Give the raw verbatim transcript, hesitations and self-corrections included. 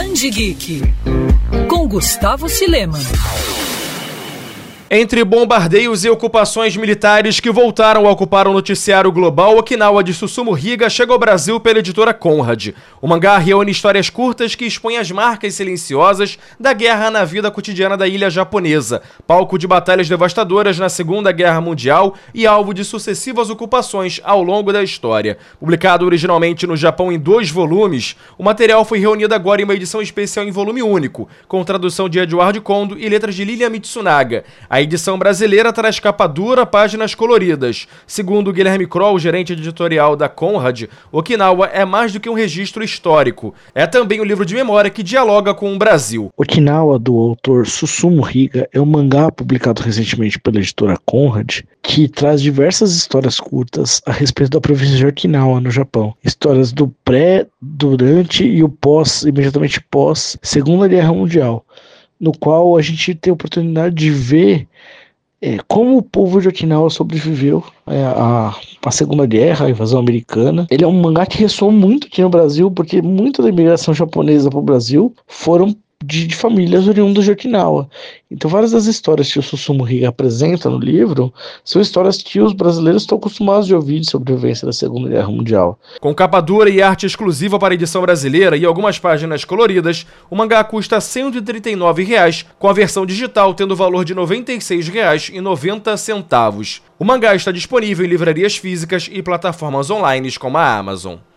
Grande Geek, com Gustavo Cileman. Entre bombardeios e ocupações militares que voltaram a ocupar o noticiário global, Okinawa de Susumu Higa chega ao Brasil pela editora Conrad. O mangá reúne histórias curtas que expõem as marcas silenciosas da guerra na vida cotidiana da ilha japonesa, palco de batalhas devastadoras na Segunda Guerra Mundial e alvo de sucessivas ocupações ao longo da história. Publicado originalmente no Japão em dois volumes, o material foi reunido agora em uma edição especial em volume único, com tradução de Eduardo Kondo e letras de Lilia Mitsunaga. A edição brasileira traz capa dura, páginas coloridas. Segundo Guilherme Kroll, gerente editorial da Conrad, Okinawa é mais do que um registro histórico. É também um livro de memória que dialoga com o Brasil. Okinawa, do autor Susumu Higa, é um mangá publicado recentemente pela editora Conrad, que traz diversas histórias curtas a respeito da província de Okinawa, no Japão. Histórias do pré, durante e o pós, imediatamente pós Segunda Guerra Mundial, no qual a gente tem a oportunidade de ver é, como o povo de Okinawa sobreviveu é, à, à Segunda Guerra, à invasão americana. Ele é um mangá que ressoa muito aqui no Brasil, porque muita da imigração japonesa para o Brasil foram de, de famílias oriundas de Okinawa. Então várias das histórias que o Susumu Higa apresenta no livro são histórias que os brasileiros estão acostumados de ouvir de sobrevivência da Segunda Guerra Mundial. Com capa dura e arte exclusiva para a edição brasileira e algumas páginas coloridas, o mangá custa cento e trinta e nove reais, com a versão digital tendo o valor de noventa e seis reais e noventa centavos. O mangá está disponível em livrarias físicas e plataformas online como a Amazon.